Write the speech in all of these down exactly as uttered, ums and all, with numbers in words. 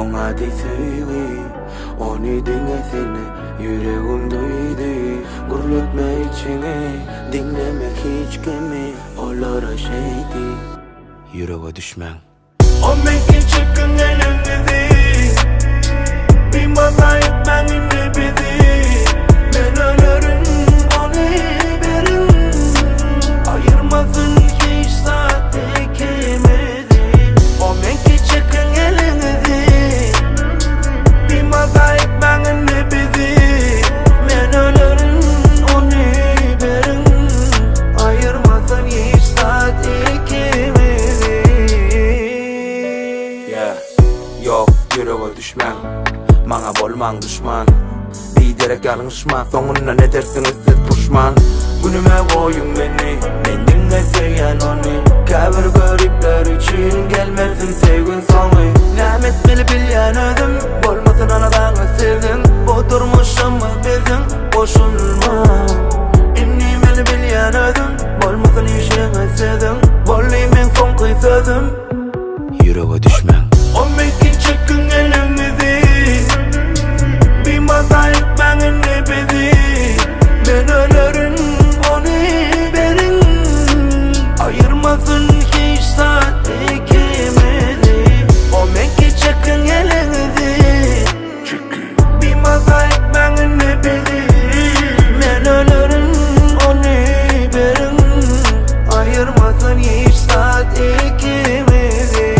Ona deseydi, onu dinlesene yüreğim duydu. Gurletme içine, dinlemek hiç kimi. Olara şeydi, yüreğe düşmen. O mekin çıkın elinizi, bir mata etmenin bizi. Ben ölürüm, onu verin. Ayırmasın hiç saat ikimizi. O mekin çıkın elinizi, bir mata etmenin bizi. Ben ölürüm, onu verin. Ayırmasın hiç saat ikimizi. Yeah, yok yüreğe düşmen. Bana bolman düşman. Biderek yanlışma, sonuna ne dersiniz siz puşman. Günüme koyun beni, ben dinleseyen onu. Kabir garipler için gelmesin sevgin sonu. Lamet bili bilyen ödüm, bolmasın anadanı sevdin. Bu durmuşum bizim, boşulma. İnni bili bilyen ödüm, bolmasın işini sevdin. Bollimin son kıy sözüm, yüreğe düşmen. O mekin çıkın elinizi, bir mata etmenin bizi. Ben ölürüm, onu verin. Ayırmasın hiç saat ikimizi. O mekin çıkın elinizi, bir mata etmenin bizi. Ben ölürüm, onu verin. Ayırmasın hiç saat ikimizi.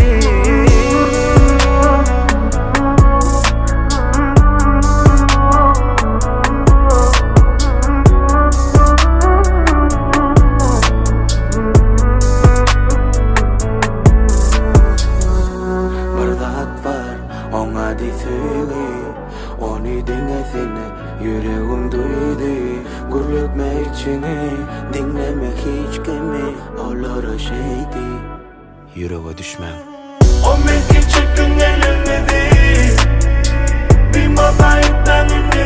Ona deseydi, onu dinlesene yüreğim duydu. Gurletme içine, dinlemek hiç kimi. Olara şeydi, yüreğe düşmen. O mekin çıkın elinizi, bir mata etmenin